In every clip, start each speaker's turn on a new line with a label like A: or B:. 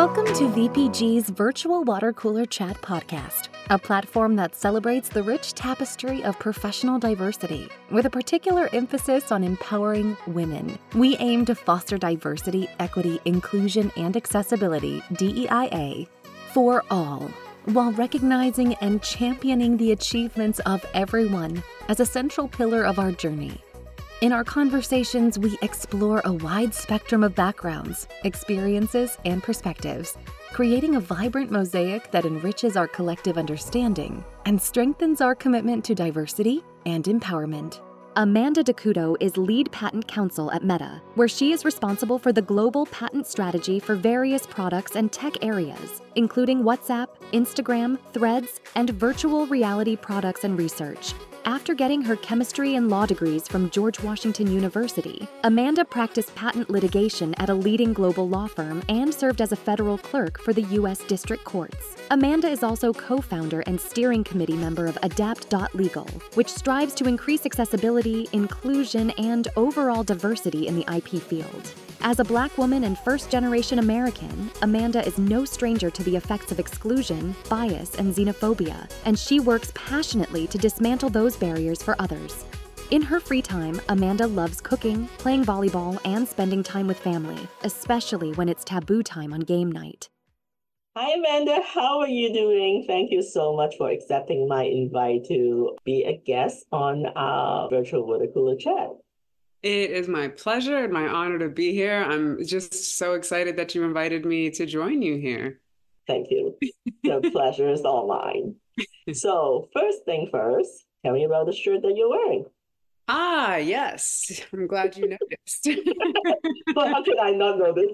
A: Welcome to VPG's Virtual Water Cooler Chat podcast, a platform that celebrates the rich tapestry of professional diversity, with a particular emphasis on empowering women. We aim to foster diversity, equity, inclusion, and accessibility, DEIA, for all, while recognizing and championing the achievements of everyone as a central pillar of our journey. In our conversations, we explore a wide spectrum of backgrounds, experiences, and perspectives, creating a vibrant mosaic that enriches our collective understanding and strengthens our commitment to diversity and empowerment. Amanda Decudo is lead patent counsel at Meta, where she is responsible for the global patent strategy for various products and tech areas, including WhatsApp, Instagram, Threads, and virtual reality products and research. After getting her chemistry and law degrees from George Washington University, Amanda practiced patent litigation at a leading global law firm and served as a federal clerk for the U.S. District Courts. Amanda is also co-founder and steering committee member of Adapt.legal, which strives to increase accessibility, inclusion, and overall diversity in the IP field. As a Black woman and first-generation American, Amanda is no stranger to the effects of exclusion, bias, and xenophobia, and she works passionately to dismantle those barriers for others. In her free time, Amanda loves cooking, playing volleyball, and spending time with family, especially when it's taboo time on game night.
B: Hi, Amanda. How are you doing? Thank you so much for accepting my invite to be a guest on our virtual water cooler chat.
C: It is my pleasure and my honor to be here. I'm just so excited that you invited me to join you here.
B: Thank you. The pleasure is all mine. So first thing first, tell me about the shirt that you're wearing.
C: Ah, yes. I'm glad you noticed.
B: Well, how could I not notice?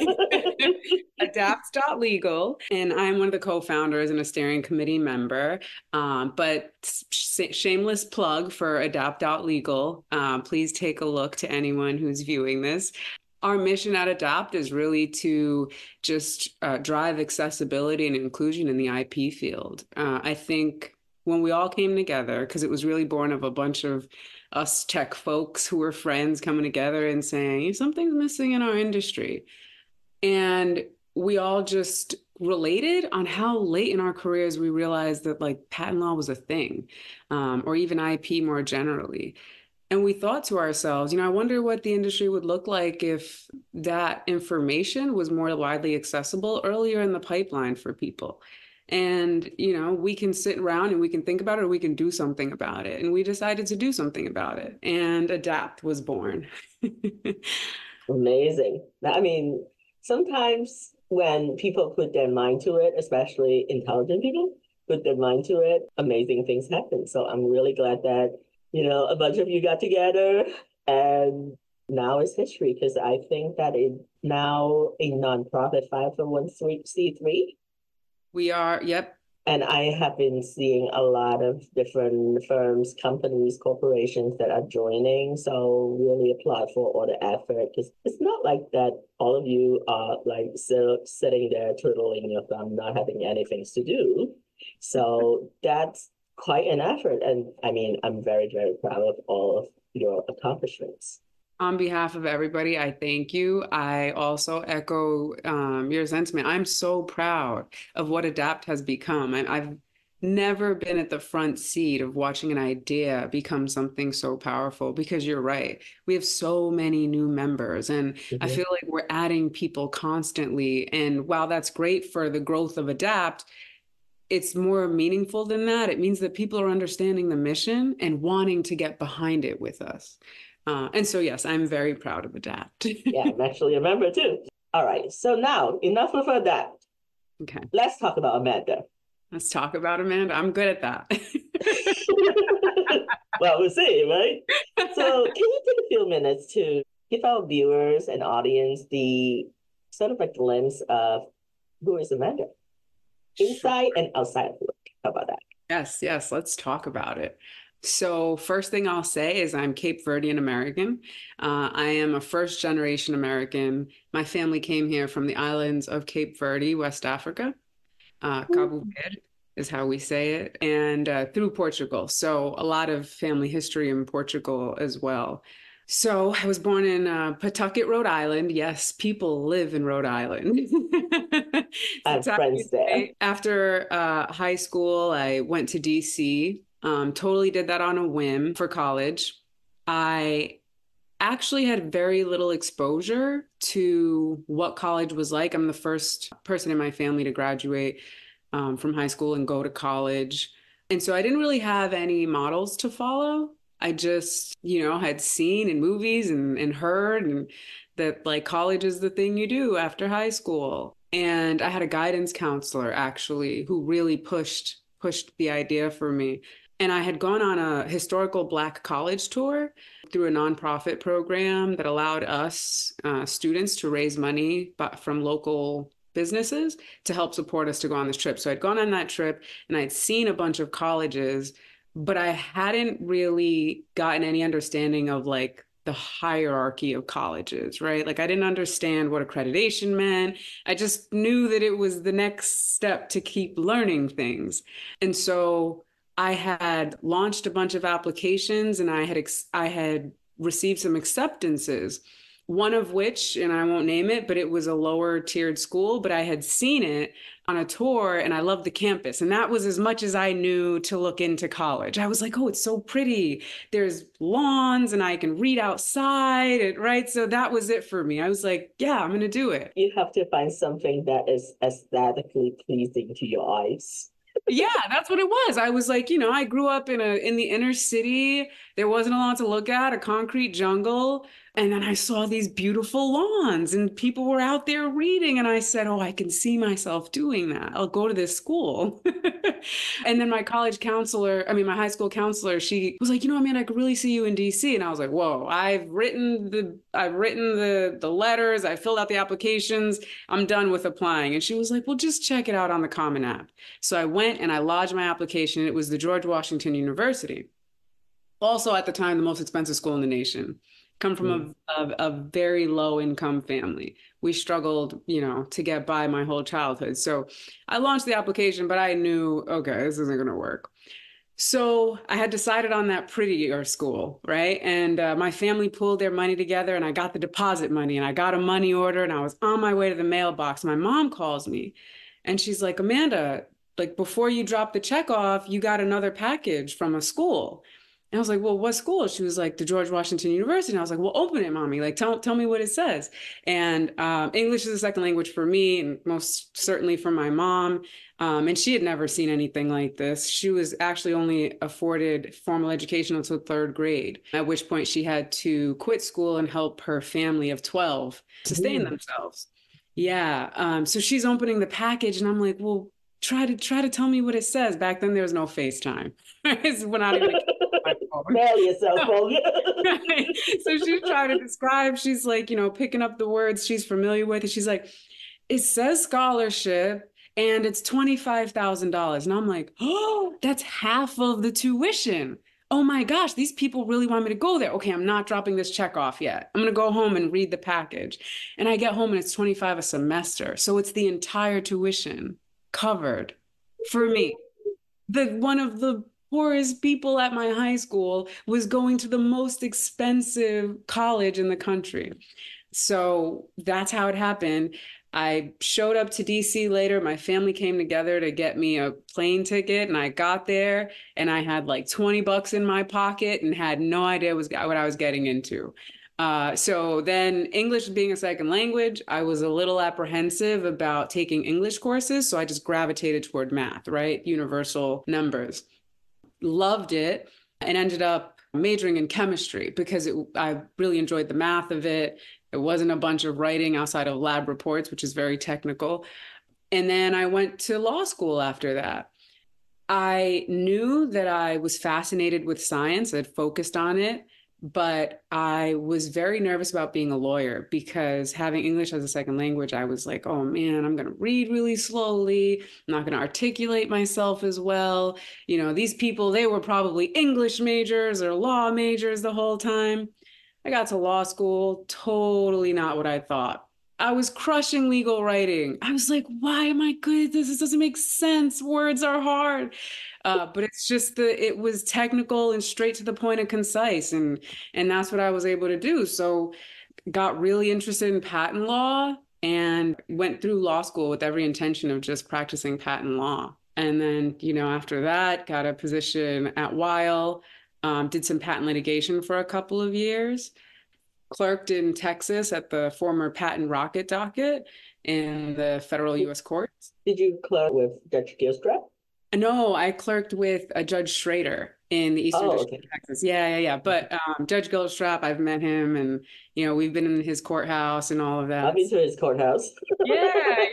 C: Adapt.legal, and I'm one of the co-founders and a steering committee member. But shameless plug for Adapt.legal. Please take a look to anyone who's viewing this. Our mission at Adapt is really to just drive accessibility and inclusion in the IP field. I think when we all came together, because it was really born of a bunch of us tech folks who were friends coming together and saying, something's missing in our industry. And we all just related on how late in our careers we realized that like patent law was a thing, or even IP more generally. And we thought to ourselves, I wonder what the industry would look like if that information was more widely accessible earlier in the pipeline for people. And, we can sit around and we can think about it, or we can do something about it. And we decided to do something about it. And Adapt was born.
B: Amazing. I mean, sometimes when people put their mind to it, especially intelligent people, put their mind to it, amazing things happen. So I'm really glad that, a bunch of you got together, and now it's history, because I think that it's now a nonprofit 501c3.
C: We are, yep.
B: And I have been seeing a lot of different firms, companies, corporations that are joining. So really applaud for all the effort, because it's not like that all of you are like sitting there twiddling your thumb, not having anything to do. So that's quite an effort. And I mean, I'm very, very proud of all of your accomplishments.
C: On behalf of everybody, I thank you. I also echo your sentiment. I'm so proud of what Adapt has become. I've never been at the front seat of watching an idea become something so powerful, because you're right. We have so many new members, and I feel like we're adding people constantly. And while that's great for the growth of Adapt, it's more meaningful than that. It means that people are understanding the mission and wanting to get behind it with us. And so, yes, I'm very proud of Adapt.
B: Yeah, I'm actually a member too. All right. So now, enough of Adapt.
C: Okay.
B: Let's talk about Amanda.
C: Let's talk about Amanda. I'm good at that.
B: Well, we'll see, right? So can you take a few minutes to give our viewers and audience the sort of a glimpse of who is Amanda? Inside and outside of work. How about that?
C: Yes. Let's talk about it. So first thing I'll say is I'm Cape Verdean American. I am a first-generation American. My family came here from the islands of Cape Verde, West Africa. Cabo Verde is how we say it, and through Portugal. So a lot of family history in Portugal as well. So I was born in Pawtucket, Rhode Island. Yes, people live in Rhode Island.
B: I
C: It's
B: have
C: actually
B: friends there.
C: great. After high school, I went to DC. Totally did that on a whim for college. I actually had very little exposure to what college was like. I'm the first person in my family to graduate from high school and go to college. And so I didn't really have any models to follow. I just, had seen in movies and heard and that like college is the thing you do after high school. And I had a guidance counselor actually who really pushed the idea for me. And I had gone on a historical Black college tour through a nonprofit program that allowed us students to raise money from local businesses to help support us to go on this trip. So I'd gone on that trip and I'd seen a bunch of colleges, but I hadn't really gotten any understanding of like the hierarchy of colleges, right? Like I didn't understand what accreditation meant. I just knew that it was the next step to keep learning things. And so I had launched a bunch of applications and I had received some acceptances, one of which, and I won't name it, but it was a lower tiered school, but I had seen it on a tour and I loved the campus. And that was as much as I knew to look into college. I was like, oh, it's so pretty. There's lawns and I can read outside, right? So that was it for me. I was like, yeah, I'm going to do it.
B: You have to find something that is aesthetically pleasing to your eyes.
C: Yeah, that's what it was. I was like, I grew up in the inner city. There wasn't a lot to look at, a concrete jungle. And then I saw these beautiful lawns and people were out there reading. And I said, oh, I can see myself doing that. I'll go to this school. And then my high school counselor, she was like, man, I could really see you in DC. And I was like, whoa, I've written the letters, I filled out the applications. I'm done with applying. And she was like, well, just check it out on the Common App. So I went and I lodged my application. It was the George Washington University. Also at the time, the most expensive school in the nation. Come from a very low income family. We struggled, to get by my whole childhood. So I launched the application, but I knew, okay, this isn't going to work. So I had decided on that prettier school, right? And my family pulled their money together and I got the deposit money and I got a money order and I was on my way to the mailbox. My mom calls me and she's like, Amanda, like before you drop the check off, you got another package from a school. And I was like, well, what school? She was like, the George Washington University. And I was like, well, open it, mommy. Like, tell me what it says. And English is a second language for me and most certainly for my mom. And she had never seen anything like this. She was actually only afforded formal education until third grade, at which point she had to quit school and help her family of 12 sustain themselves. Yeah. So she's opening the package and I'm like, well, try to tell me what it says. Back then there was no FaceTime. We're not even my phone.
B: Mail your cell phone.
C: Right. So she's trying to describe, she's like, picking up the words she's familiar with. And she's like, it says scholarship and it's $25,000. And I'm like, oh, that's half of the tuition. Oh my gosh, these people really want me to go there. Okay, I'm not dropping this check off yet. I'm going to go home and read the package. And I get home and it's $25 a semester. So it's the entire tuition covered for me. One of the poorest people at my high school was going to the most expensive college in the country. So that's how it happened. I showed up to DC later. My family came together to get me a plane ticket and I got there and I had like $20 in my pocket and had no idea what I was getting into. So then English being a second language, I was a little apprehensive about taking English courses. So I just gravitated toward math, right? Universal numbers. Loved it and ended up majoring in chemistry because I really enjoyed the math of it. It wasn't a bunch of writing outside of lab reports, which is very technical. And then I went to law school after that. I knew that I was fascinated with science. I'd focused on it. But I was very nervous about being a lawyer because having English as a second language, I was like, oh man, I'm going to read really slowly. I'm not going to articulate myself as well. These people, they were probably English majors or law majors the whole time. I got to law school, totally not what I thought. I was crushing legal writing. I was like, why am I good at this? This doesn't make sense. Words are hard. But it's just it was technical and straight to the point and concise. And that's what I was able to do. So got really interested in patent law and went through law school with every intention of just practicing patent law. And then, after that, got a position at Weil, did some patent litigation for a couple of years, clerked in Texas at the former patent rocket docket in the federal U.S. courts.
B: Did you clerk with Judge Gilstrap?
C: No, I clerked with Judge Schrader in the Eastern District of Texas. Yeah. But Judge Gilstrap, I've met him, and we've been in his courthouse and all of that.
B: I've been to his courthouse.
C: Yeah.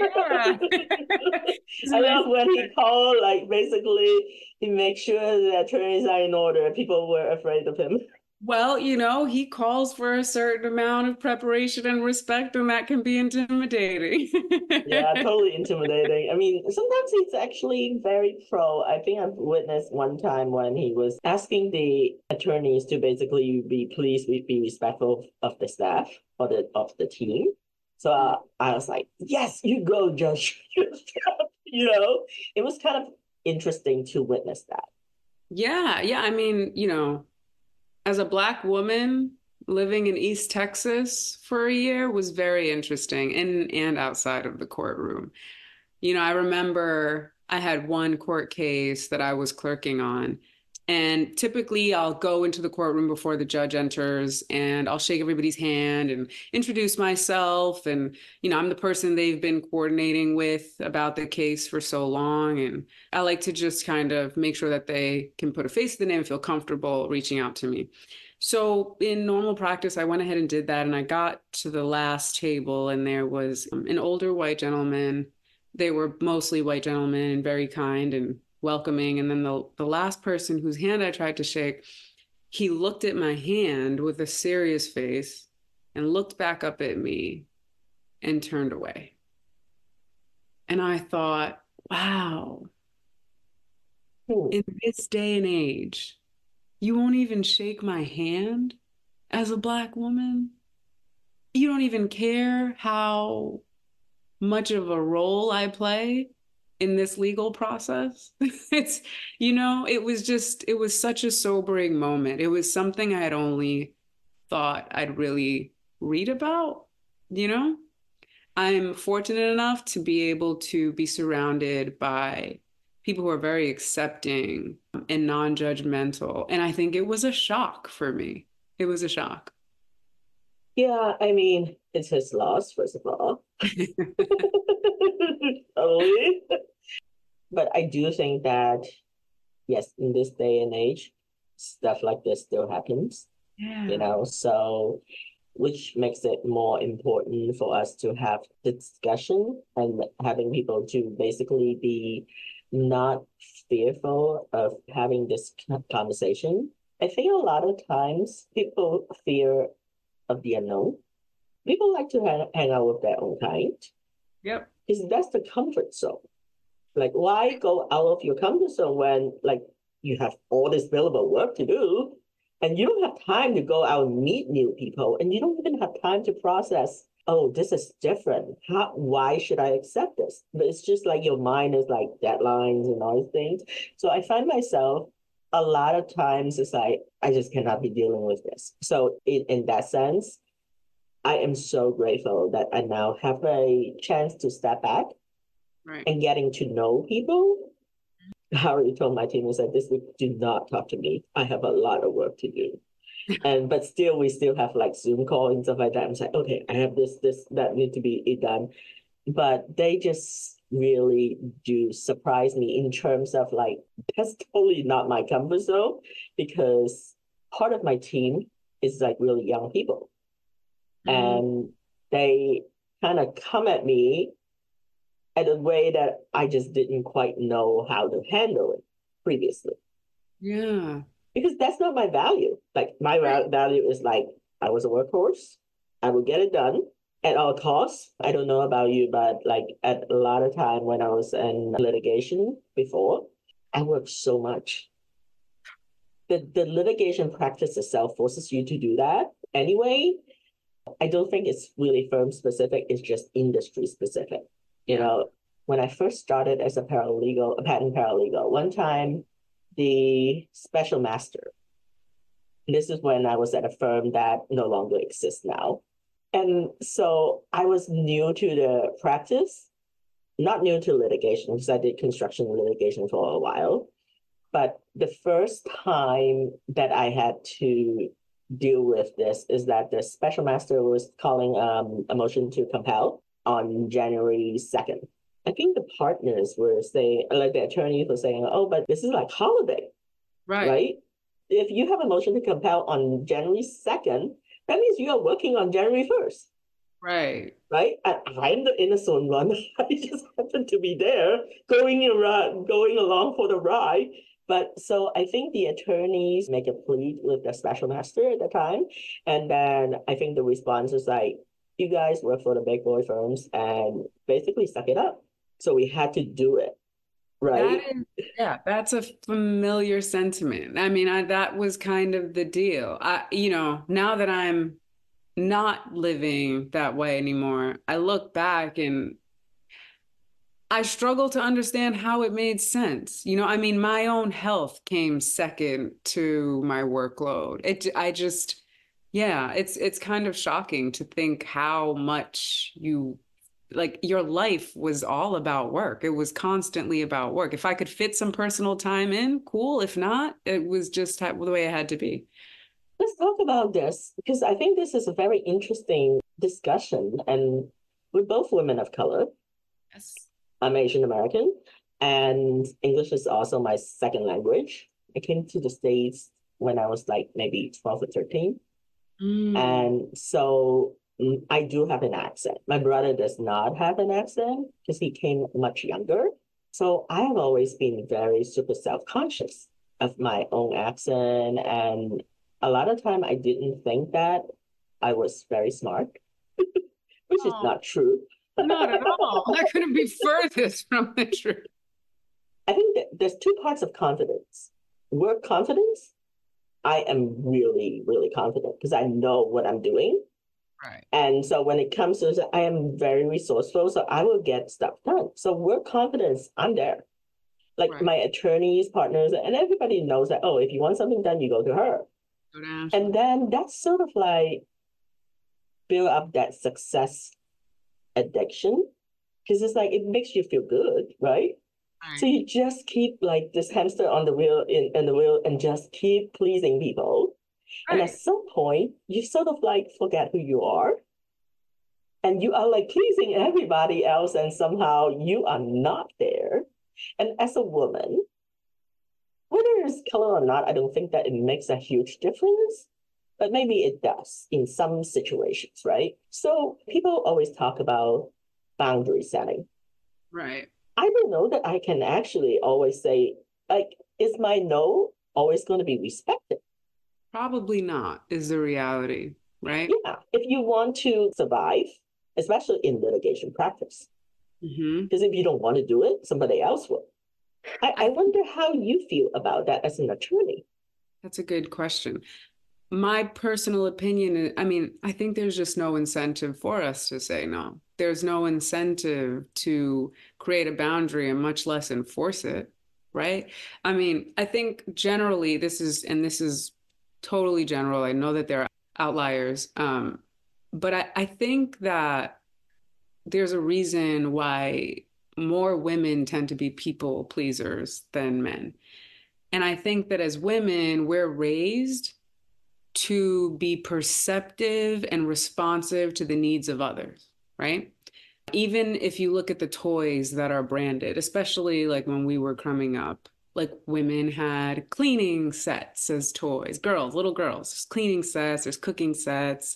B: I love when he called, like basically he makes sure the attorneys are in order. People were afraid of him.
C: Well, he calls for a certain amount of preparation and respect, and that can be intimidating.
B: Yeah, totally intimidating. I mean, sometimes he's actually very pro. I think I've witnessed one time when he was asking the attorneys to basically be respectful of the staff or of the team. So I was like, yes, you go, Judge. It was kind of interesting to witness that.
C: Yeah. I mean, as a Black woman living in East Texas for a year was very interesting and outside of the courtroom. I remember I had one court case that I was clerking on, and typically I'll go into the courtroom before the judge enters and I'll shake everybody's hand and introduce myself. And, I'm the person they've been coordinating with about the case for so long. And I like to just kind of make sure that they can put a face to the name and feel comfortable reaching out to me. So in normal practice, I went ahead and did that. And I got to the last table and there was an older white gentleman. They were mostly white gentlemen and very kind and welcoming. And then the last person whose hand I tried to shake, he looked at my hand with a serious face and looked back up at me and turned away. And I thought, wow, in this day and age, you won't even shake my hand as a Black woman? You don't even care how much of a role I play in this legal process? It was such a sobering moment. It was something I had only thought I'd really read about, I'm fortunate enough to be able to be surrounded by people who are very accepting and non-judgmental. And I think it was a shock for me. It was a shock.
B: Yeah, I mean, it's his loss, first of all. Totally. But I do think that, yes, in this day and age, stuff like this still happens.
C: Yeah.
B: So which makes it more important for us to have the discussion and having people to basically be not fearful of having this conversation. I think a lot of times people fear of the unknown. People like to hang out with their own kind.
C: Yep.
B: Because that's the comfort zone. Like, why go out of your comfort zone when, like, you have all this billable work to do and you don't have time to go out and meet new people, and you don't even have time to process, oh, this is different. Why should I accept this? But it's just like your mind is like deadlines and all these things. So I find myself a lot of times it's like, I just cannot be dealing with this. So in that sense, I am so grateful that I now have a chance to step back and getting to know people. I already told my team, I said, this week, do not talk to me. I have a lot of work to do. But still, we still have like Zoom call and stuff like that. I'm like, okay, I have this, that need to be done. But they just really do surprise me in terms of like, that's totally not my comfort zone, because part of my team is like really young people. And they kind of come at me in a way that I just didn't quite know how to handle it previously.
C: Yeah.
B: Because that's not my value. Like my value is like, I was a workhorse. I would get it done at all costs. I don't know about you, but like at a lot of time when I was in litigation before, I worked so much. The litigation practice itself forces you to do that anyway. I don't think it's really firm specific. It's just industry specific. When I first started as a patent paralegal, one time the special master, this is when I was at a firm that no longer exists now. And so I was new to the practice, not new to litigation because I did construction litigation for a while. But the first time that I had to deal with this is that the special master was calling a motion to compel on January 2nd. I think the partners were saying, like the attorneys were saying, oh, but this is like holiday,
C: Right.
B: right? If you have a motion to compel on January 2nd, that means you are working on January 1st.
C: Right.
B: Right? And I'm the innocent one. I just happen to be there going around, going along for the ride. But so I think the attorneys make a plea with the special master at the time. And then I think the response was like, you guys work for the big boy firms and basically suck it up. So we had to do it. Right.
C: Yeah, that's a familiar sentiment. I mean, that was kind of the deal. Now that I'm not living that way anymore, I look back and I struggle to understand how it made sense. I mean, my own health came second to my workload. Yeah, it's kind of shocking to think how much your life was all about work. It was constantly about work. If I could fit some personal time in, cool. If not, it was just the way it had to be.
B: Let's talk about this because I think this is a very interesting discussion. And we're both women of color.
C: Yes.
B: I'm Asian American, and English is also my second language. I came to the States when I was like maybe 12 or 13. And so I do have an accent. My brother does not have an accent because he came much younger. So I have always been very super self-conscious of my own accent. And a lot of time I didn't think that I was very smart, which is not true.
C: Not at all. That couldn't be furthest from the truth.
B: I think that there's two parts of confidence. Work confidence, I am really, really confident because I know what I'm doing.
C: Right.
B: And so when it comes to, I am very resourceful, so I will get stuff done. So work confidence, I'm there. Like
C: Right.
B: my attorneys, partners, and everybody knows that, oh, if you want something done, you go to her. And then that's sort of like build up that success addiction because it's like it makes you feel good, right? So you just keep like this hamster on the wheel in the wheel and just keep pleasing people. And at some point, you sort of like forget who you are. And you are like pleasing everybody else, and somehow you are not there. And as a woman, whether it's color or not, I don't think that it makes a huge difference. But maybe it does in some situations, right? So people always talk about boundary setting.
C: Right.
B: I don't know that I can actually always say, like, is my no always going to be respected?
C: Probably not, is the reality, right?
B: Yeah. If you want to survive, especially in litigation practice, because if you don't want to do it, somebody else will. I wonder how you feel about that as an attorney.
C: That's a good question. My personal opinion, I mean, I think there's just no incentive for us to say no. There's no incentive to create a boundary and much less enforce it, right? I mean, I think generally this is totally general. I know that there are outliers, but I think that there's a reason why more women tend to be people pleasers than men. And I think that as women, we're raised to be perceptive and responsive to the needs of others, right? Even if you look at the toys that are branded, especially like when we were coming up, like women had cleaning sets as toys, little girls, there's cleaning sets, there's cooking sets.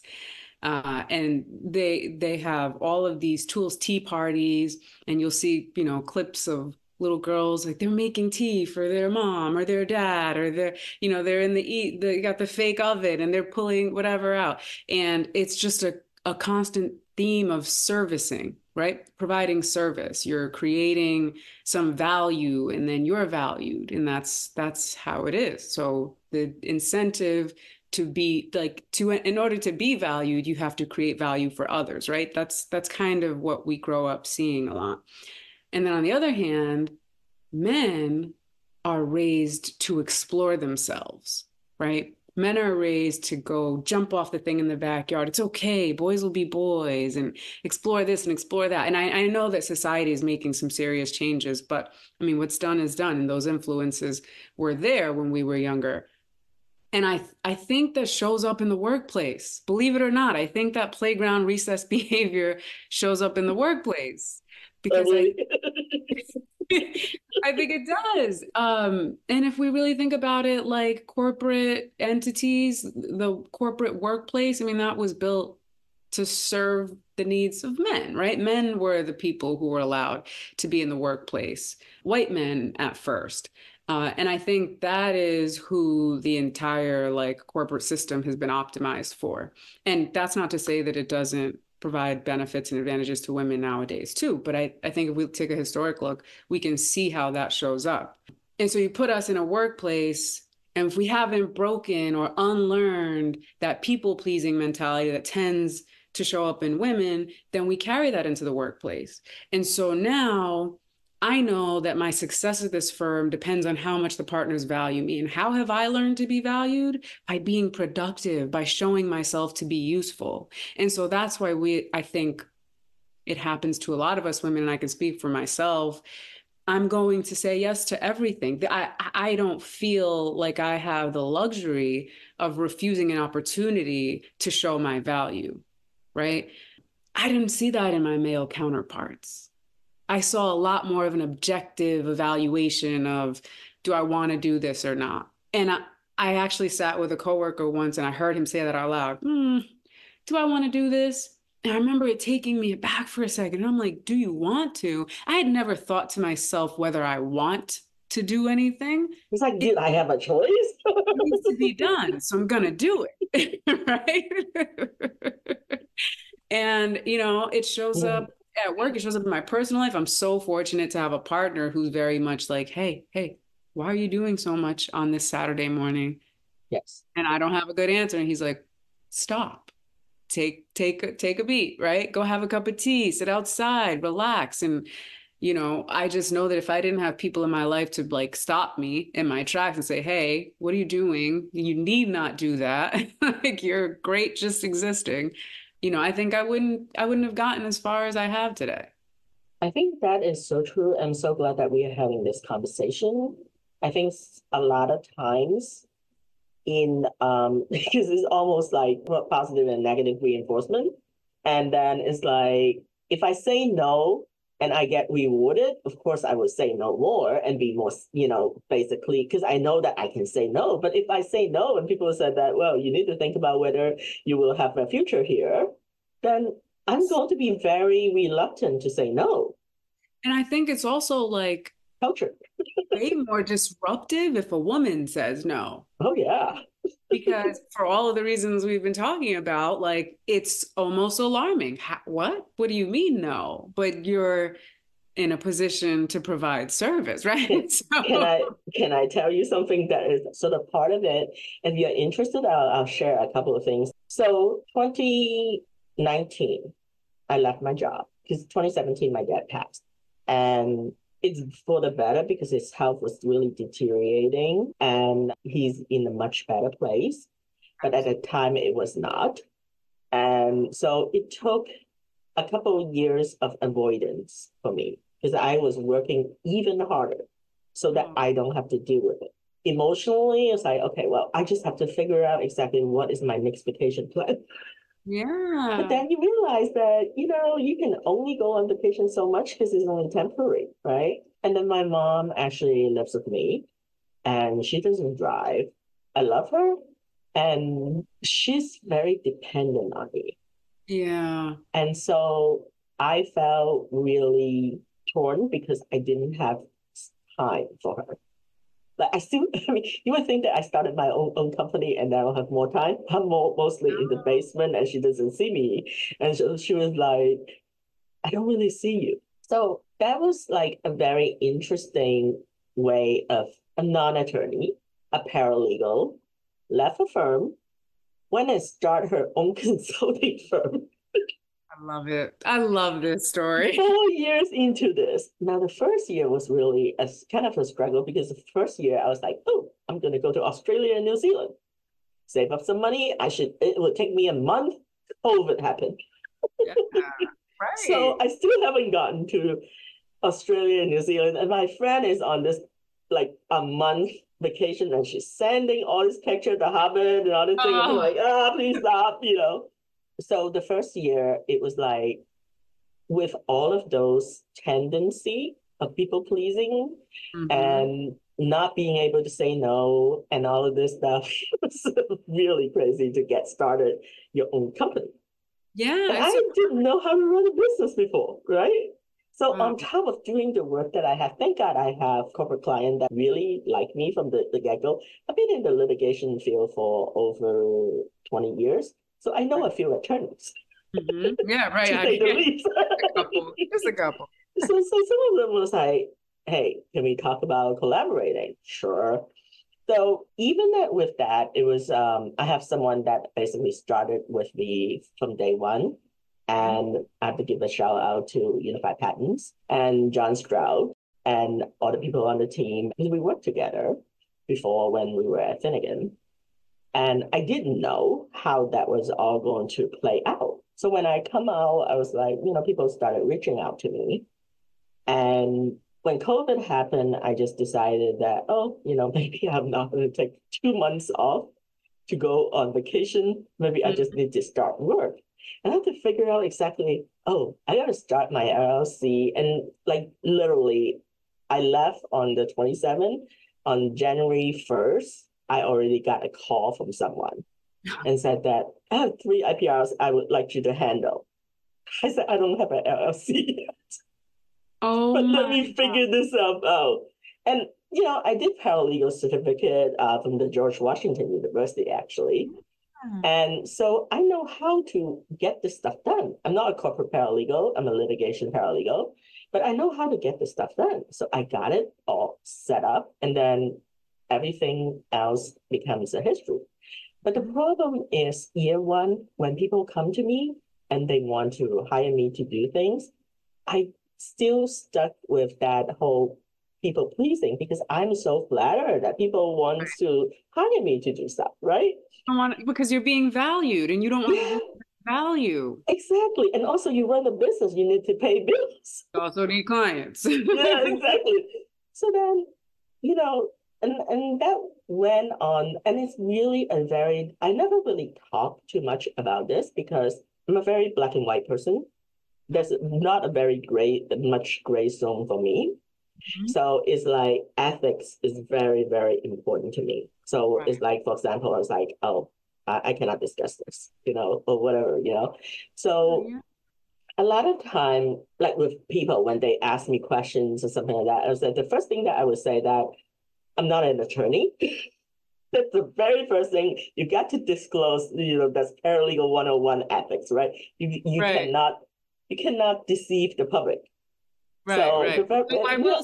C: And they have all of these tools, tea parties, and you'll see, clips of little girls like they're making tea for their mom or their dad, or they're in they got the fake oven and they're pulling whatever out. And it's just a constant theme of servicing, right? Providing service. You're creating some value and then you're valued. And that's how it is. So the incentive to be in order to be valued, you have to create value for others, right? That's kind of what we grow up seeing a lot. And then on the other hand, men are raised to explore themselves, right? men are raised to go jump off the thing in the backyard. It's okay. Boys will be boys and explore this and explore that. And I know that society is making some serious changes, but I mean, what's done is done. And those influences were there when we were younger. And I think that shows up in the workplace. Believe it or not, I think that playground recess behavior shows up in the workplace because I think it does. And if we really think about it, like corporate entities, the corporate workplace, I mean, that was built to serve the needs of men, right? Men were the people who were allowed to be in the workplace, white men at first. And I think that is who the entire like corporate system has been optimized for. And that's not to say that it doesn't provide benefits and advantages to women nowadays too. But I think if we take a historic look, we can see how that shows up. And so you put us in a workplace, and if we haven't broken or unlearned that people-pleasing mentality that tends to show up in women, then we carry that into the workplace. And so now I know that my success at this firm depends on how much the partners value me. And how have I learned to be valued? By being productive, by showing myself to be useful. And so that's why I think it happens to a lot of us women, and I can speak for myself. I'm going to say yes to everything. I don't feel like I have the luxury of refusing an opportunity to show my value, right? I didn't see that in my male counterparts. I saw a lot more of an objective evaluation of, do I want to do this or not? And I actually sat with a coworker once and I heard him say that out loud. Do I want to do this? And I remember it taking me aback for a second. And I'm like, do you want to? I had never thought to myself whether I want to do anything.
B: It's like, did I have a choice?
C: It needs to be done, so I'm going to do it, right? And, you know, it shows up at work, it shows up in my personal life. I'm so fortunate to have a partner who's very much like, hey, why are you doing so much on this Saturday morning?
B: Yes.
C: And I don't have a good answer. And he's like, stop, take a beat, right? Go have a cup of tea, sit outside, relax. And, you know, I just know that if I didn't have people in my life to like stop me in my tracks and say, hey, what are you doing? You need not do that. Like, you're great just existing. You know, I think I wouldn't have gotten as far as I have today.
B: I think that is so true. I'm so glad that we are having this conversation. I think a lot of times because it's almost like positive and negative reinforcement. And then it's like, if I say no and I get rewarded, of course I would say no more and be more, basically, because I know that I can say no. But if I say no and people said that, well, you need to think about whether you will have a future here, then I'm going to be very reluctant to say no.
C: And I think it's also like
B: culture.
C: Way more disruptive if a woman says no.
B: Oh, yeah.
C: Because for all of the reasons we've been talking about, like, it's almost alarming. What? What do you mean no? But you're in a position to provide service, right?
B: Can I tell you something that is sort of part of it? If you're interested, I'll share a couple of things. So 2019, I left my job because 2017, my dad passed. And it's for the better because his health was really deteriorating and he's in a much better place. But at the time, it was not. And so it took a couple of years of avoidance for me because I was working even harder so that I don't have to deal with it. Emotionally, it's like, okay, well, I just have to figure out exactly what is my next vacation plan.
C: Yeah.
B: But then you realize that, you can only go on vacation so much because it's only temporary, right? And then my mom actually lives with me and she doesn't drive. I love her and she's very dependent on me.
C: Yeah.
B: And so I felt really torn because I didn't have time for her. But you would think that I started my own company and I'll have more time. I'm mostly in the basement and she doesn't see me. And so she was like, I don't really see you. So that was like a very interesting way of a non-attorney, a paralegal, left a firm, went and started her own consulting firm.
C: I love it. I love this story.
B: 4 years into this. Now, the first year was really kind of a struggle because the first year I was like, oh, I'm going to go to Australia and New Zealand. save up some money. It would take me a month. COVID happened.
C: Yeah,
B: So
C: right.
B: I still haven't gotten to Australia and New Zealand. And my friend is on this like a month vacation and she's sending all these pictures to Harvard and all this thing. I'm
C: Oh,
B: like, please stop, you know. So the first year, it was like with all of those tendency of people pleasing
C: hmm.
B: and not being able to say no and all of this stuff, it was really crazy to get started your own company.
C: Yeah,
B: And
C: it's
B: I didn't know how to run a business before, right? So
C: wow.
B: on top of doing the work that I have, thank God I have corporate clients that really like me from the get-go. I've been in the litigation field for over 20 years. So I know a few attorneys,
C: Yeah, right.
B: to
C: I
B: say
C: mean,
B: the
C: just
B: least.
C: a couple, just a couple.
B: So some of them was like, hey, can we talk about collaborating? Sure. So even with that, it was I have someone that basically started with me from day one.
C: Mhm.
B: And I have to give a shout out to Unified Patents and John Stroud and all the people on the team because we worked together before when we were at Finnegan. And I didn't know how that was all going to play out. So when I come out, I was like, people started reaching out to me. And when COVID happened, I just decided that, maybe I'm not going to take 2 months off to go on vacation. Maybe I
C: Mhm.
B: just need to start work. And I had to figure out exactly, I got to start my LLC. And like literally, I left on the 27th. On January 1st, I already got a call from someone and said that I have 3 IPRs I would like you to handle. I said, I don't have an LLC.
C: Oh
B: But let
C: my
B: me figure this out. And, I did paralegal certificate from the George Washington University, actually.
C: God.
B: And so I know how to get this stuff done. I'm not a corporate paralegal, I'm a litigation paralegal, but I know how to get this stuff done. So I got it all set up, and then everything else becomes a history. But the problem is, year one, when people come to me and they want to hire me to do things, I still stuck with that whole people pleasing because I'm so flattered that people want to hire me to do stuff, right?
C: Don't want because you're being valued and you don't want to
B: Yeah,
C: lose value.
B: exactly. And also, you run a business, you need to pay bills.
C: You also need clients.
B: Yeah, exactly. So then, you know, and that went on, and it's really a very, I never really talk too much about this because I'm a very black and white person. There's not a very much gray zone for me.
C: Mhm.
B: So it's like ethics is very, very important to me. So
C: Right.
B: it's like, for example, I was like, oh, I cannot discuss this, or whatever. So
C: Yeah.
B: a lot of time, like with people, when they ask me questions or something like that, I was like, the first thing that I would say that I'm not an attorney. That's the very first thing you got to disclose, that's paralegal 101 ethics, right?
C: Right.
B: You cannot deceive the public.
C: Right.
B: So
C: Right. So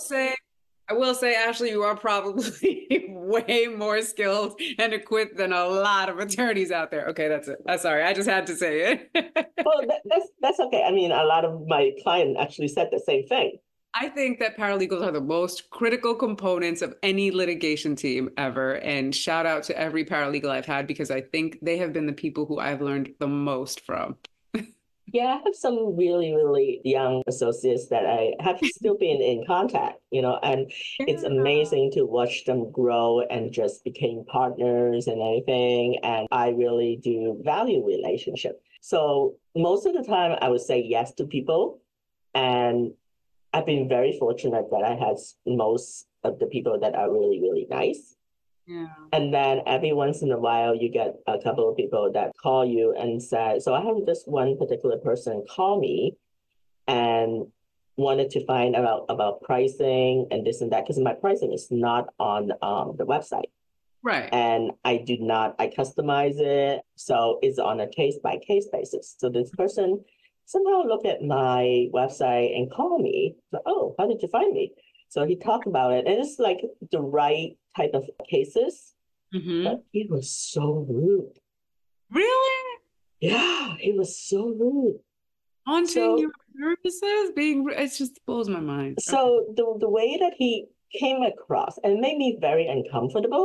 C: I will say, Ashley, you are probably way more skilled and equipped than a lot of attorneys out there. Okay, that's it. I'm sorry. I just had to say it.
B: well, that's okay. I mean, a lot of my clients actually said the same thing.
C: I think that paralegals are the most critical components of any litigation team ever. And shout out to every paralegal I've had because I think they have been the people who I've learned the most from.
B: Yeah, I have some really, really young associates that I have still been in contact, and it's
C: Yeah.
B: amazing to watch them grow and just become partners and everything. And I really do value relationship. So most of the time I would say yes to people. And I've been very fortunate that I had most of the people that are really, really nice.
C: Yeah.
B: And then every once in a while, you get a couple of people that call you and say, so I have this one particular person call me and wanted to find about pricing and this and that, because my pricing is not on the website.
C: Right.
B: And I customize it. So it's on a case by case basis. So this person somehow looked at my website and called me. So, oh, how did you find me? So he talked about it. And it's like the right type of cases,
C: Hmm.
B: but he was so rude.
C: Really?
B: Yeah, he was so rude.
C: Haunting
B: So
C: your services? It just blows my mind. Okay.
B: so the way that he came across and it made me very uncomfortable.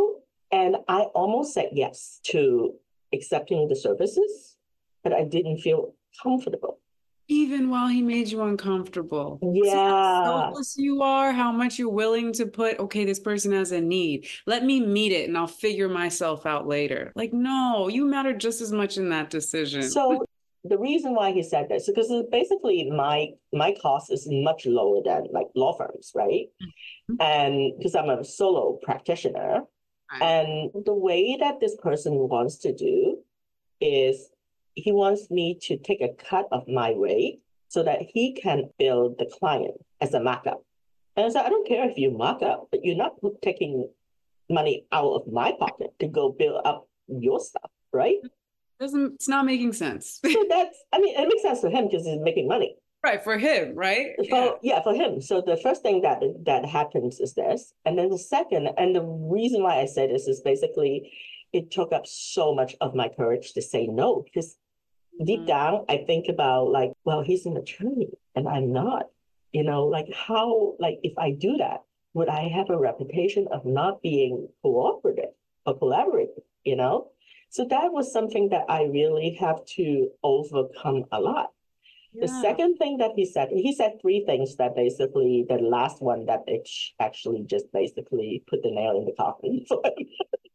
B: And I almost said yes to accepting the services, but I didn't feel comfortable.
C: Even while he made you uncomfortable. See how
B: Yeah.
C: selfless you are, how much you're willing to put, okay, this person has a need. Let me meet it and I'll figure myself out later. Like, no, you matter just as much in that decision.
B: So the reason why he said this, because basically my cost is much lower than like law firms, right? And because I'm a solo practitioner,
C: Right.
B: and the way that this person wants to do is he wants me to take a cut of my rate so that he can bill the client as a markup. And I said, I don't care if you mark up, but you're not taking money out of my pocket to go build up your stuff, right?
C: It's not making sense.
B: So that's, I mean, it makes sense for him because he's making money.
C: Right, for him, right?
B: For him. So the first thing that happens is this, and then the second, and the reason why I say this is basically, it took up so much of my courage to say no because deep down I think about like, well, he's an attorney and I'm not. Like how, like if I do that, would I have a reputation of not being cooperative or collaborative? So that was something that I really have to overcome a lot. The
C: Yeah.
B: second thing that he said three things that basically, the last one that actually just basically put the nail in the coffin for him.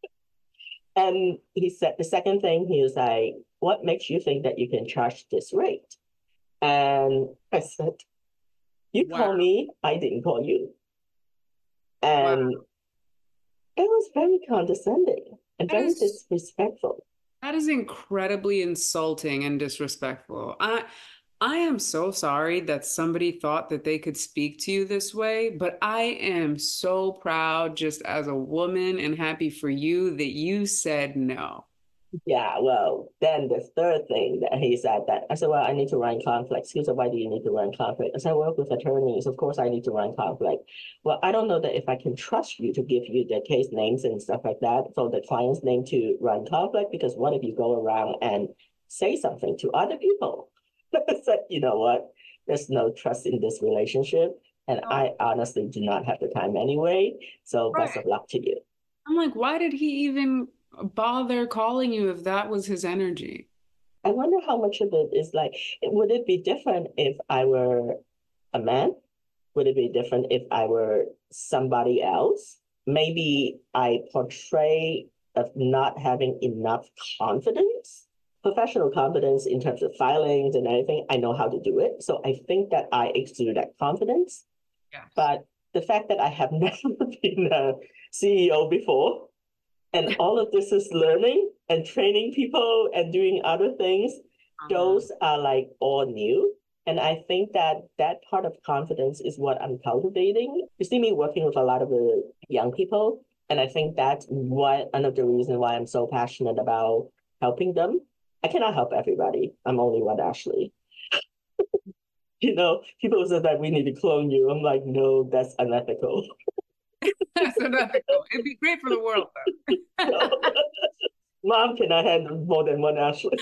B: And he said, the second thing, he was like, what makes you think that you can charge this rate? And I said, you
C: Wow.
B: call me, I didn't call you.
C: Wow.
B: And it was very condescending and
C: That
B: very
C: is
B: disrespectful.
C: that is incredibly insulting and disrespectful. I am so sorry that somebody thought that they could speak to you this way, but I am so proud just as a woman and happy for you that you said no.
B: Yeah, well, then the third thing that he said that I said, well, I need to run conflicts. He said, why do you need to run conflict? I said, I work with attorneys. Of course, I need to run conflict. Well, I don't know that if I can trust you to give you the case names and stuff like that for the client's name to run conflict, because what if you go around and say something to other people? I said, you know what? There's no trust in this relationship. And
C: No.
B: I honestly do not have the time anyway. So best
C: Right.
B: of luck to you.
C: I'm like, why did he even bother calling you if that was his energy?
B: I wonder how much of it is like, would it be different if I were a man? Would it be different if I were somebody else? Maybe I portray of not having enough confidence, professional confidence in terms of filings and everything. I know how to do it. So I think that I exude that confidence.
C: Yes.
B: But the fact that I have never been a CEO before, and all of this is learning and training people and doing other things. Those are like all new. And I think that that part of confidence is what I'm cultivating. You see me working with a lot of the young people. And I think that's one of the reasons why I'm so passionate about helping them. I cannot help everybody. I'm only one Ashley. People say that we need to clone you. I'm like, no, that's unethical.
C: That's unethical. It'd be great for the world, though.
B: Mom cannot handle more than one Ashley.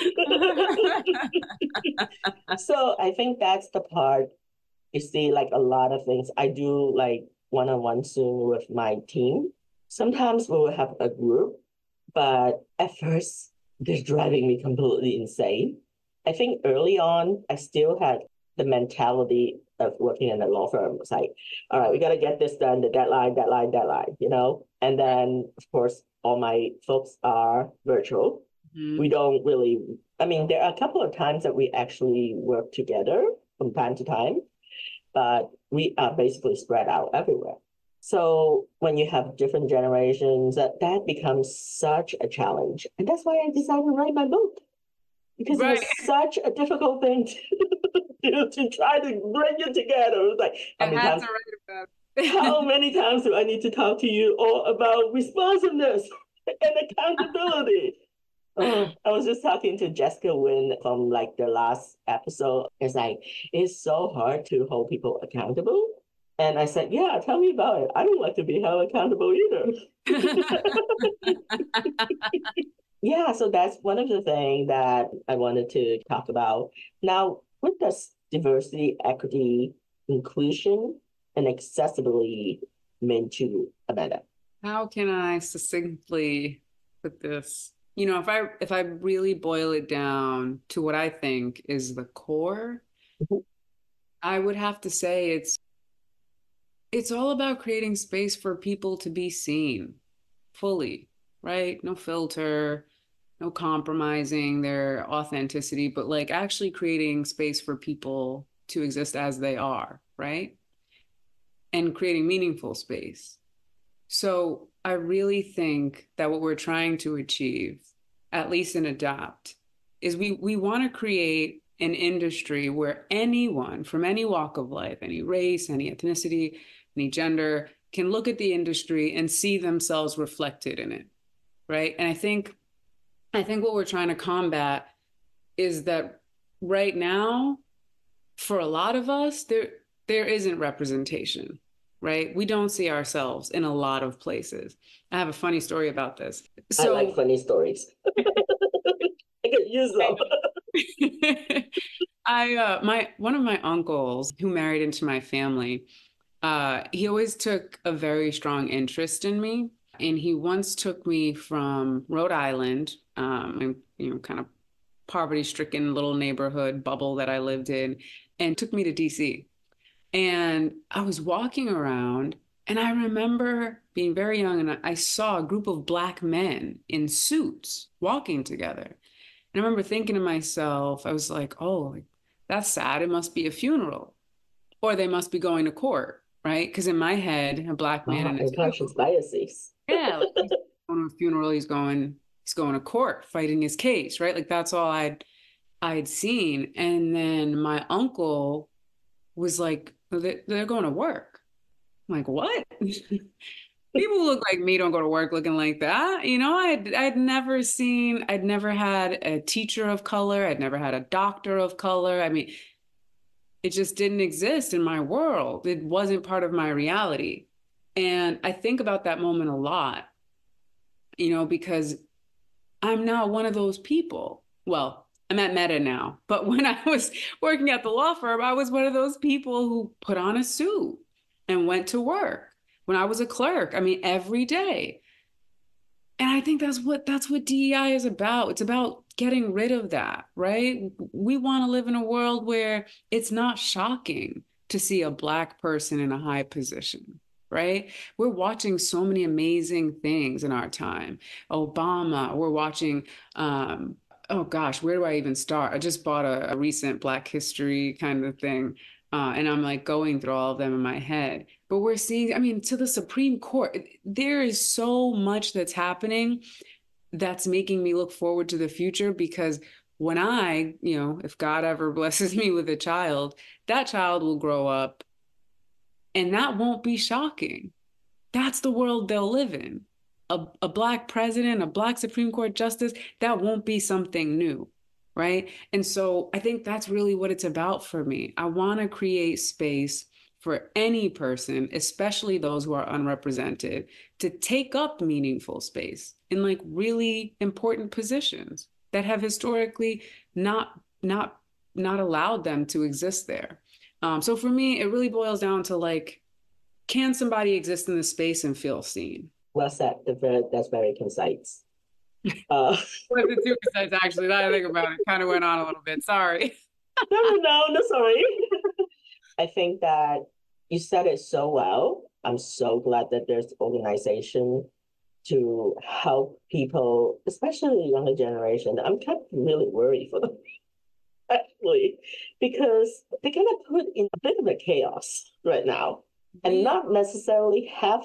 B: So I think that's the part. You see, like a lot of things. I do like one-on-one Zoom with my team. Sometimes we will have a group, but at first they're driving me completely insane. I think early on, I still had the mentality of working in a law firm. It's like, all right, we got to get this done, the deadline. And then, of course, all my folks are virtual. We don't really, I mean, there are a couple of times that we actually work together from time to time, but we are basically spread out everywhere. So when you have different generations, that becomes such a challenge. And that's why I decided to write my book, because it
C: Right.
B: was such a difficult thing to try to bring it together. It was like,
C: I had to write about it.
B: how many times do I need to talk to you all about responsiveness and accountability? I was just talking to Jessica Wynn from like the last episode. It's like, it's so hard to hold people accountable. And I said, yeah, tell me about it. I don't like to be held accountable either. Yeah, so that's one of the things that I wanted to talk about. Now, what does diversity, equity, inclusion, and accessibility mean to Amanda?
C: How can I succinctly put this? You know, if I really boil it down to what I think is the core, I would have to say it's all about creating space for people to be seen fully, right? No filter, no compromising their authenticity, but like actually creating space for people to exist as they are, right? And creating meaningful space. So I really think that what we're trying to achieve, at least in Adapt, is we want to create an industry where anyone from any walk of life, any race, any ethnicity, any gender, can look at the industry and see themselves reflected in it, right? And I think what we're trying to combat is that right now, for a lot of us, there isn't representation, right? We don't see ourselves in a lot of places. I have a funny story about this.
B: I like
C: So
B: funny stories. I could use them.
C: I my one of my uncles who married into my family, he always took a very strong interest in me. And he once took me from Rhode Island, kind of poverty-stricken little neighborhood bubble that I lived in, and took me to DC. And I was walking around, and I remember being very young, and I saw a group of Black men in suits walking together. And I remember thinking to myself, I was like, oh, that's sad. It must be a funeral, or they must be going to court, right? Because in my head, a Black man in a
B: Unconscious
C: suit,
B: biases.
C: yeah, like he's going to a funeral, he's going to court, fighting his case, right? Like that's all I'd seen. And then my uncle was like, they're going to work. I'm like, what? People who look like me don't go to work looking like that. You know, I'd never had a teacher of color. I'd never had a doctor of color. I mean, it just didn't exist in my world. It wasn't part of my reality. And I think about that moment a lot, because I'm not one of those people. Well, I'm at Meta now, but when I was working at the law firm, I was one of those people who put on a suit and went to work. When I was a clerk, I mean, every day. And I think that's what DEI is about. It's about getting rid of that, right? We want to live in a world where it's not shocking to see a Black person in a high position, right? We're watching so many amazing things in our time. Obama, we're watching oh gosh, where do I even start? I just bought a recent Black History kind of thing, and I'm like going through all of them in my head. But we're seeing, I mean, to the Supreme Court, there is so much that's happening that's making me look forward to the future because when if God ever blesses me with a child, that child will grow up and that won't be shocking. That's the world they'll live in. A Black president, a Black Supreme Court justice, that won't be something new, right? And so I think that's really what it's about for me. I want to create space for any person, especially those who are unrepresented, to take up meaningful space in like really important positions that have historically not allowed them to exist there. So for me, it really boils down to like, can somebody exist in this space and feel seen?
B: Well said. That's very concise.
C: Was it too precise, actually? Now I think about it, kind of went on a little bit. Sorry.
B: No, sorry. I think that you said it so well. I'm so glad that there's organization to help people, especially the younger generation. I'm kind of really worried for them, actually, because they're gonna put in a bit of a chaos right now and not necessarily have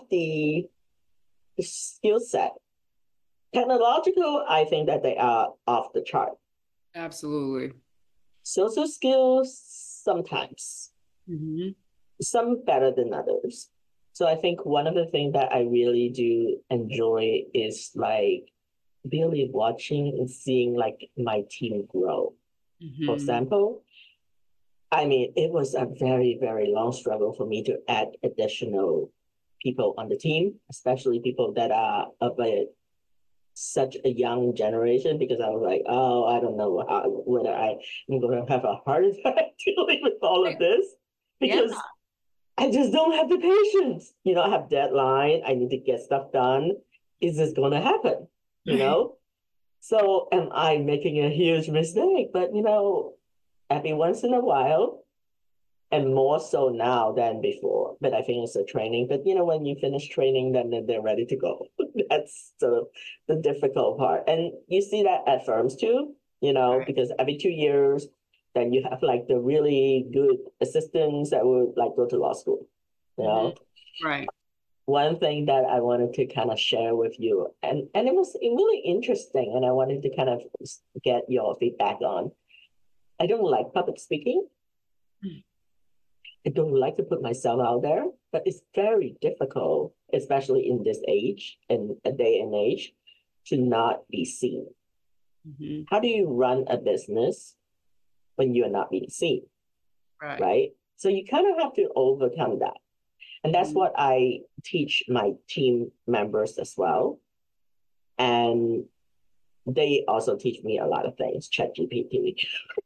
B: the skill set. Technological, I think that they are off the chart.
C: Absolutely.
B: Social skills, sometimes,
C: Mm-hmm.
B: some better than others. So I think one of the things that I really do enjoy is like really watching and seeing like my team grow. For
C: Mm-hmm.
B: example, I mean, it was a very, very long struggle for me to add additional people on the team, especially people that are of such a young generation, because I was like, oh, I don't know whether I'm going to have a heart attack dealing with all of this.
C: Yeah.
B: Because I just don't have the patience. I have deadline. I need to get stuff done. Is this going to happen? You
C: Right.
B: know? So am I making a huge mistake? But, every once in a while, and more so now than before, but I think it's a training. But, when you finish training, then they're ready to go. That's sort of the difficult part. And you see that at firms too,
C: Right.
B: because every 2 years, then you have like the really good assistants that would like go to law school, you
C: Hmm.
B: know.
C: Right.
B: One thing that I wanted to kind of share with you, and it was really interesting, and I wanted to kind of get your feedback on. I don't like public speaking. I don't like to put myself out there, but it's very difficult, especially in this age and a day and age, to not be seen.
C: Hmm.
B: How do you run a business when you're not being seen,
C: Right.
B: right? So you kind of have to overcome that. And that's
C: Mhm.
B: what I teach my team members as well. And they also teach me a lot of things, ChatGPT.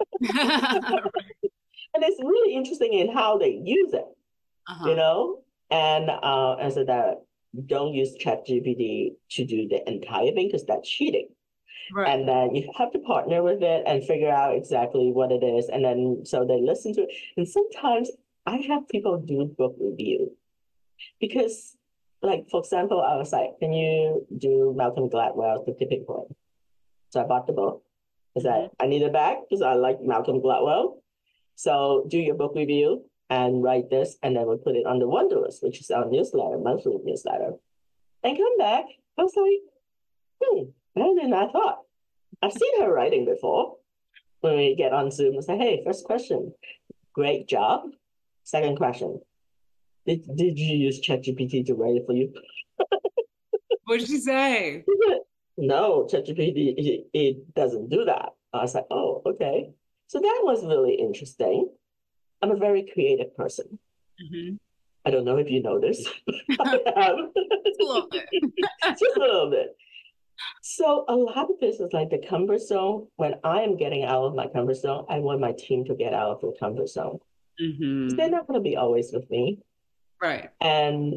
B: And it's really interesting in how they use it, you
C: Uh-huh.
B: know? And so that don't use ChatGPT to do the entire thing because that's cheating.
C: Right.
B: And then you have to partner with it and figure out exactly what it is. And then so they listen to it. And sometimes I have people do book review because, like, for example, I was like, can you do Malcolm Gladwell's The Tipping Point? So I bought the book because
C: Hmm.
B: I need it back because I like Malcolm Gladwell. So do your book review and write this, and then we'll put it on the Wanderers, which is our newsletter, monthly newsletter, and come back. I was like, better than I thought. I've seen her writing before. When we get on Zoom, I say, hey, first question, great job. Second question, did you use ChatGPT to write it for you?
C: What'd she say?
B: No, ChatGPT, it doesn't do that. I was like, oh, okay. So that was really interesting. I'm a very creative person.
C: Hmm.
B: I don't know if you know this. I
C: Just
B: am.
C: a little bit.
B: Just a little bit. So a lot of this is like the comfort zone. When I am getting out of my comfort zone, I want my team to get out of the comfort zone. Because they're
C: Hmm.
B: not going to be always with me.
C: Right.
B: And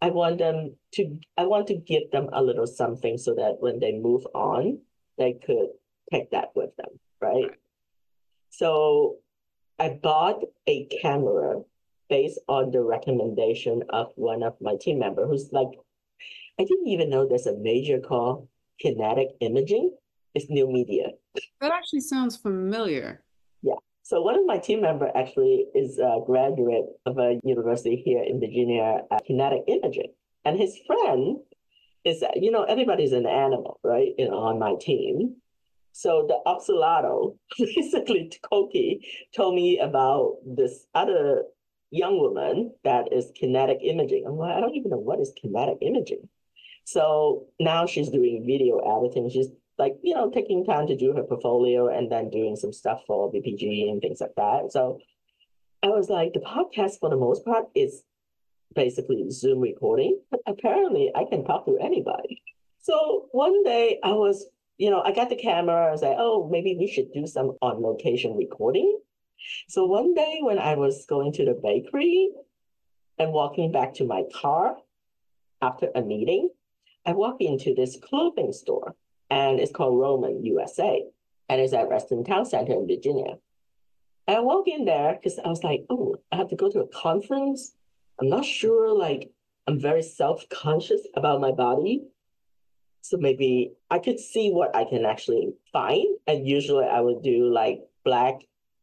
B: I want to give them a little something so that when they move on, they could take that with them, right?
C: Right.
B: So I bought a camera based on the recommendation of one of my team member who's like, I didn't even know there's a major called kinetic imaging. It's new media.
C: That actually sounds familiar.
B: Yeah. So one of my team member actually is a graduate of a university here in Virginia at kinetic imaging. And his friend is, everybody's an animal, right? On my team. So the Oxalato, basically Koki, told me about this other young woman that is kinetic imaging. I'm like, I don't even know what is kinetic imaging. So now she's doing video editing. She's like, taking time to do her portfolio and then doing some stuff for BPG and things like that. So I was like, the podcast for the most part is basically Zoom recording, but apparently I can talk to anybody. So one day I got the camera. I was like, oh, maybe we should do some on location recording. So one day when I was going to the bakery and walking back to my car after a meeting, I walk into this clothing store and it's called Roman USA and it's at Reston Town Center in Virginia. And I walk in there because I was like, oh, I have to go to a conference. I'm not sure, like, I'm very self-conscious about my body. So maybe I could see what I can actually find. And usually I would do like black,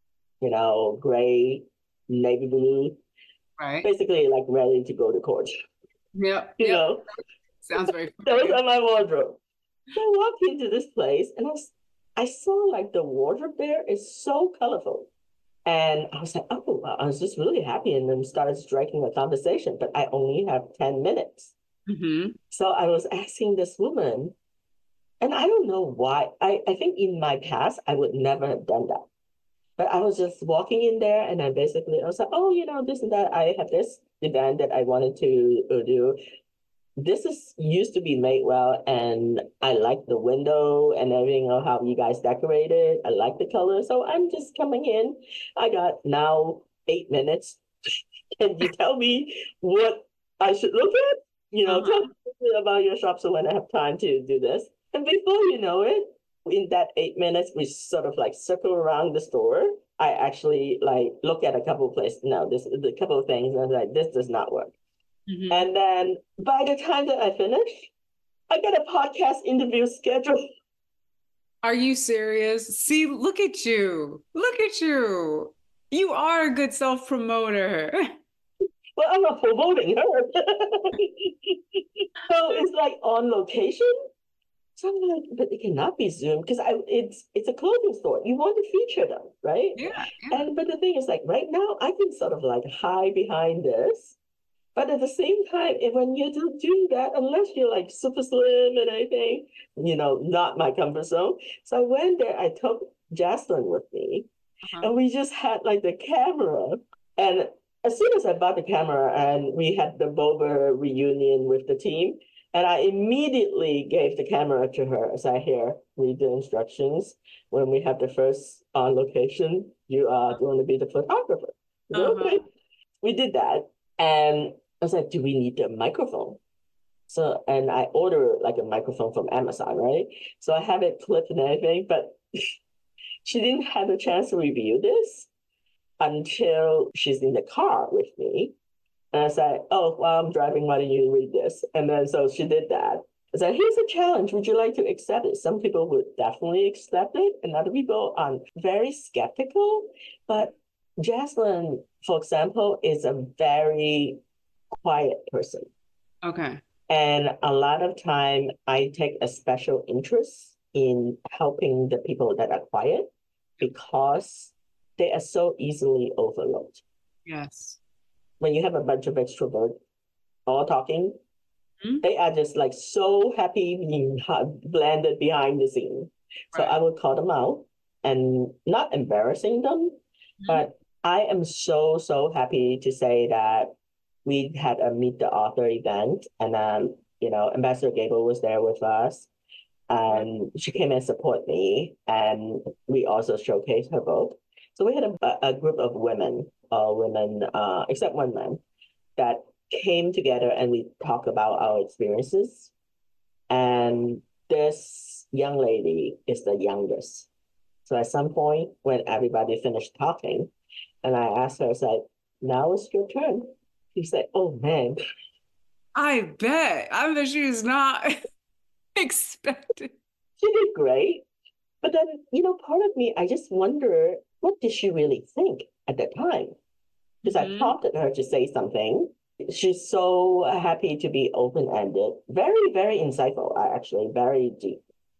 B: gray, navy blue,
C: Right.
B: basically like ready to go to court,
C: Yep.
B: you
C: Yep.
B: know,
C: Sounds very
B: that was
C: familiar.
B: on my wardrobe. So I walked into this place and I saw like the wardrobe there is so colorful. And I was like, oh, wow. I was just really happy and then started striking a conversation, but I only have 10 minutes.
C: Hmm.
B: So I was asking this woman, and I don't know why. I think in my past, I would never have done that. But I was just walking in there and I was like, oh, this and that. I have this event that I wanted to do. This is used to be made well, and I like the window and everything of how you guys decorated. I like the color. So I'm just coming in. I got now 8 minutes Can you tell me what I should look at? Tell
C: Uh-huh.
B: me about your shop so when I have time to do this. And before you know it, in that 8 minutes, we sort of like circle around the store. I actually like look at a couple of places. No, this a couple of things, and I was like, this does not work.
C: Mhm.
B: And then by the time that I finish, I got a podcast interview scheduled.
C: Are you serious? See, look at you. Look at you. You are a good self-promoter.
B: Well, I'm not promoting her. So it's like on location. So I'm like, but it cannot be Zoom because it's a clothing store. You want to feature them, right?
C: Yeah, yeah.
B: And but the thing is, like right now, I can sort of like hide behind this. But at the same time, when you don't do that, unless you're like super slim and anything, not my comfort zone. So I went there, I took Jocelyn with me,
C: Uh-huh.
B: and we just had like the camera. And as soon as I bought the camera and we had the Boba reunion with the team, and I immediately gave the camera to her as I hear read the instructions. When we have the first on location, you are going to be the photographer. I said,
C: Uh-huh.
B: okay. We did that. And I was like, do we need a microphone? So, and I ordered like a microphone from Amazon, right? So I have it clipped and everything, but she didn't have a chance to review this until she's in the car with me. And I said, oh, while I'm driving, why don't you read this? And then so she did that. I said, here's a challenge. Would you like to accept it? Some people would definitely accept it, and other people are very skeptical. But Jocelyn, for example, is a very quiet person.
C: Okay.
B: And a lot of time I take a special interest in helping the people that are quiet because they are so easily overlooked.
C: Yes.
B: When you have a bunch of extroverts all talking,
C: Mhm.
B: they are just like so happy being blended behind the scene. So I
C: Right.
B: would call them out and not embarrassing them,
C: Mhm.
B: but I am so, so happy to say that we had a Meet the Author event, and Ambassador Gable was there with us,
C: Wow.
B: and she came and support me, and we also showcased her book. So we had a group of women, all women, except one man, that came together and we talked about our experiences. And this young lady is the youngest. So at some point, when everybody finished talking, and I asked her, I said, now it's your turn. She said, oh man,
C: I bet. I bet she was not expecting.
B: she did great. But then, part of me, I just wonder, what did she really think at that time? Because I
C: Mhm.
B: prompted her to say something. She's so happy to be open-ended, very, very insightful, actually, very deep.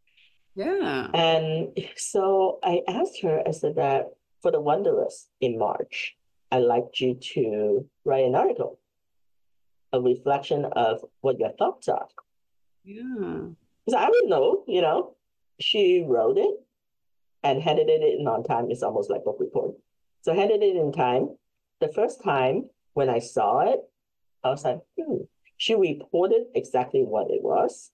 C: Yeah.
B: And so I asked her, I said that for the Wanderers in March, I'd like you to write an article, a reflection of what your thoughts are.
C: Yeah.
B: Because I would know, she wrote it and handed it in on time. It's almost like book report. So I handed it in time. The first time when I saw it, I was like, She reported exactly what it was.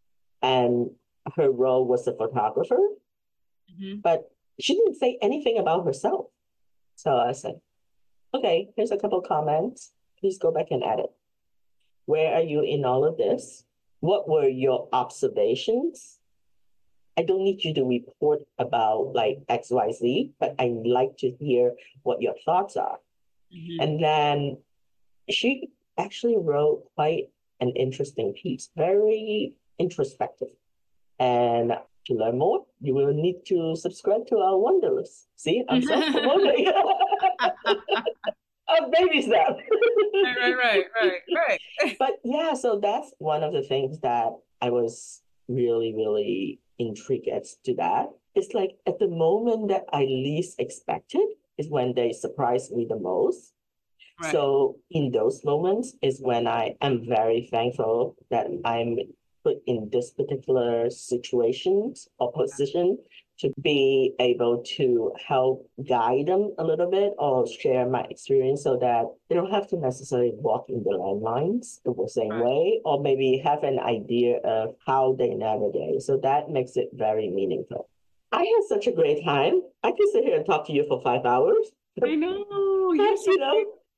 B: And her role was a photographer,
C: Mhm.
B: but she didn't say anything about herself. So I said, okay, here's a couple comments. Please go back and edit. Where are you in all of this? What were your observations? I don't need you to report about like XYZ, but I like to hear what your thoughts are.
C: Mhm.
B: And then she actually wrote quite an interesting piece, very introspective. And to learn more, you will need to subscribe to our Wanderers. See, I'm self-promoting. Baby step.
C: Right.
B: But yeah, so that's one of the things that I was really, really intrigued as to that. It's like at the moment that I least expected is when they surprise me the most.
C: Right.
B: So in those moments is when I am very thankful that I'm put in this particular situation or position to be able to help guide them a little bit or share my experience so that they don't have to necessarily walk in the landmines the same
C: Right.
B: way, or maybe have an idea of how they navigate. So that makes it very meaningful. I had such a great time. I could sit here and talk to you for 5 hours.
C: I know. You're
B: But,
C: so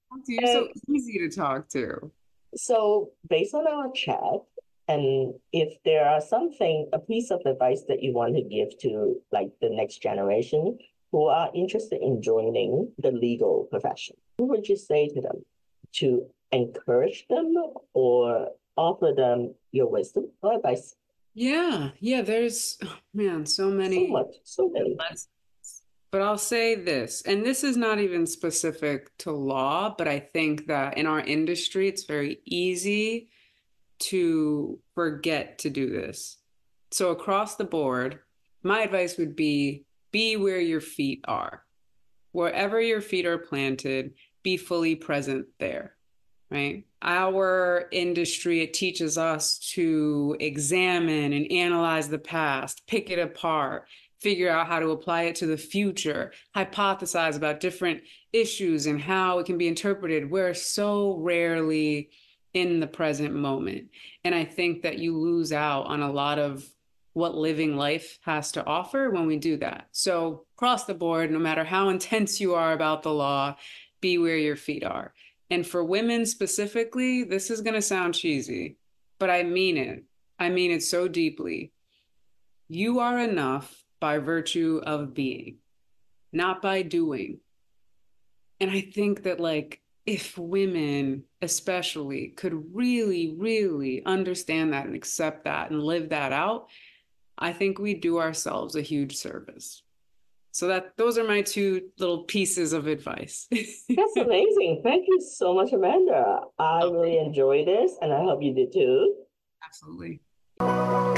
C: You're
B: And
C: so easy to talk to.
B: so based on our chat, and if there are a piece of advice that you want to give to like the next generation who are interested in joining the legal profession, what would you say to them to encourage them or offer them your wisdom or advice?
C: Yeah, there's, oh, man, so
B: So
C: many
B: much, so
C: good
B: many.
C: lessons. But I'll say this, and this is not even specific to law, but I think that in our industry, it's very easy to forget to do this. So across the board, my advice would be where your feet are. Wherever your feet are planted, be fully present there, right? Our industry, it teaches us to examine and analyze the past, pick it apart, figure out how to apply it to the future, hypothesize about different issues and how it can be interpreted. We're so rarely in the present moment. And I think that you lose out on a lot of what living life has to offer when we do that. So, across the board, no matter how intense you are about the law, be where your feet are. And for women specifically, this is going to sound cheesy, but I mean it. I mean it so deeply. You are enough by virtue of being, not by doing. And I think that, like, if women, especially, could really, really understand that and accept that and live that out, I think we do ourselves a huge service. So that those are my two little pieces of advice.
B: That's amazing. Thank you so much, Amanda. I
C: Oh,
B: really enjoyed this, and I hope you did too.
C: absolutely.